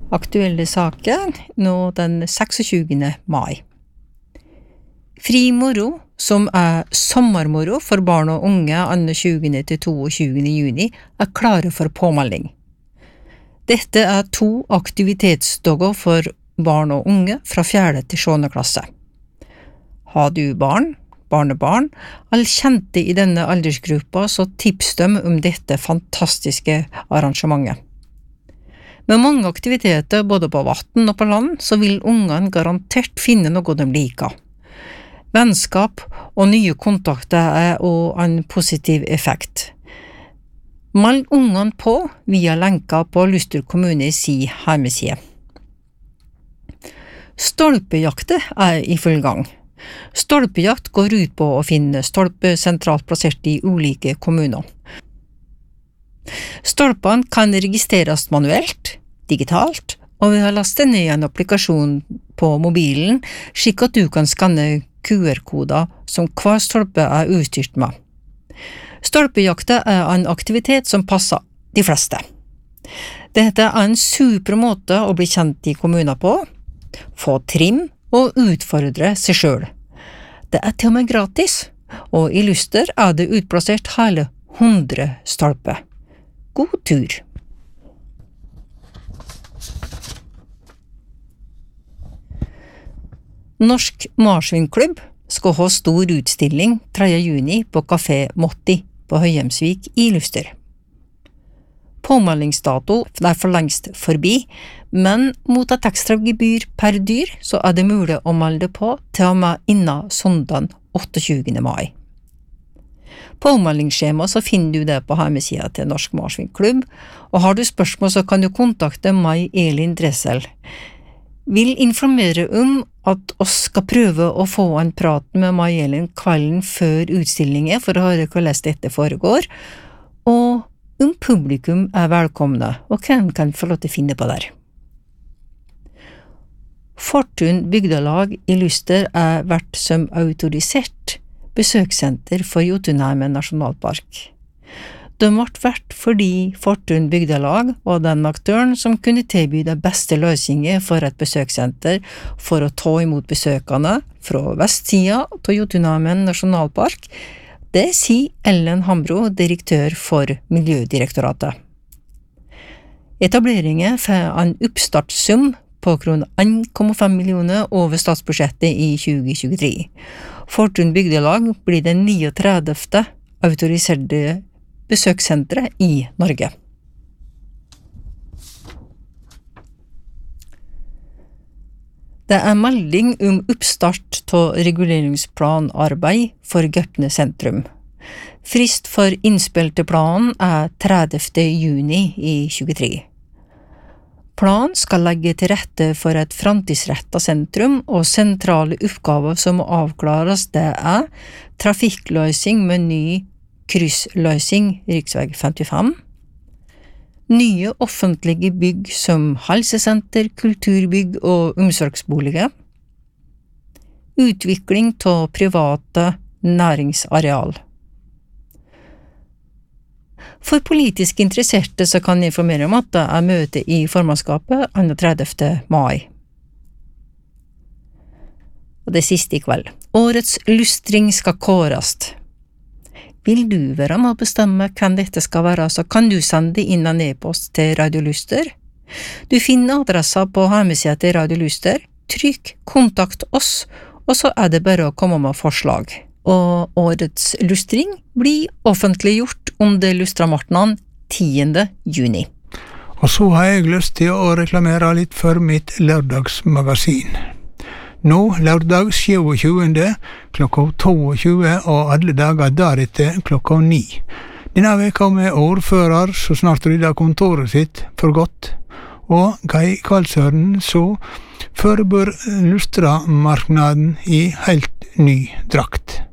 Aktuelle saker nå den 26. mai. Fri moro, som sommermoro for barn og unge 20. til 22. juni, klare for påmelding. Dette 2 aktivitetsdager for barn og unge fra 4. til 7. klasse. Har du barn, barnebarn, eller kjente i denne aldersgruppa, så tips dem om dette fantastiske arrangementet. Med mange aktiviteter både på vatten og på land, så vil ungene garantert finne noe de liker. Vennskap og nye kontakter også en positiv effekt. Meld ungene på via lenker på Luster kommune si hjemmeside. Stolpejakte i full gang. Stolpejakt går ut på å finne stolper sentralt plassert i ulike kommuner. Stolpene kan registreres manuelt, digitalt, og ved å laste ned en applikasjon på mobilen, slik at du kan skanne QR-koder som hver stolpe utstyrt med. Stolpejakta en aktivitet som passer de fleste. Dette en super måte å bli kjent i kommuner på, få trim og utfordre seg selv. Det til og med gratis, og i Luster det utplassert hele 100 stolper. God tur! Norsk Marsvinklubb skal ha stor utstilling 3. juni på Café Motti på Høyhjemsvik i Luster. Påmeldingsdato for lengst forbi, men mot et ekstra gebyr per dyr så det mulig å melde på til og med innen søndag 28. mai. Påmeldingsskjema så finner du det på hjemmesida til Norsk Marsvinklubb, og har du spørsmål så kan du kontakte meg, Elin Dressel. Vil informere om at oss skal prøve å få en prat med meg, Elin, kvelden før utstillingen for å høre hvordan dette foregår, og om publikum velkomne, og hvem kan få lov til å finne på der. Fortun bygdelag i Luster vært som autorisert besøkssenter for Jotunheimen nasjonalpark. De ble vært fordi Fortun bygdelag var den aktøren som kunne tilby de beste løsninger for et besøkssenter for å ta imot besøkende fra vestsida til Jotunheimen nasjonalpark. Det sier Ellen Hambro, direktør for Miljødirektoratet. Etableringen får en oppstartssum på kroner 1,5 millioner over statsbudsjettet i 2023. Fortun bygdelag blir det 39. autoriserte besøkssenteret i Norge. Det melding om oppstart av reguleringsplanarbeid for Gaupne sentrum. Frist for innspill til planen 30. juni i 2023. Planen skal legge til rette for et framtidsrettet sentrum, og sentrale oppgaver som må avklares det trafikkløsning med ny kryssløsning riksveg 55, nye offentlige bygg som helsesenter, kulturbygg og omsorgsboliger, utvikling av private næringsareal. For politisk interesserte så kan jeg informere om at det møte i formannskapet 31. mai. Og det siste i kveld. Årets lustring skal kåres. Vil du være med å bestemme hvem dette skal være, så kan du sende inn en e-post til Radio Luster. Du finner adressa på hjemmesida til Radio Luster. Trykk kontakt oss, og så det bare å komme med forslag. Og årets lustring blir offentliggjort om det lustramartenen 10. juni. Og så har jeg lyst til å reklamere litt for mitt lørdagsmagasin. Nå, lørdag 27. klokka 22 og alle dager deretter klokka 9. Denne veka med ordfører så snart rydder kontoret sitt for godt, og Kai Karlsøren så forbør lustramarknaden i helt ny drakt.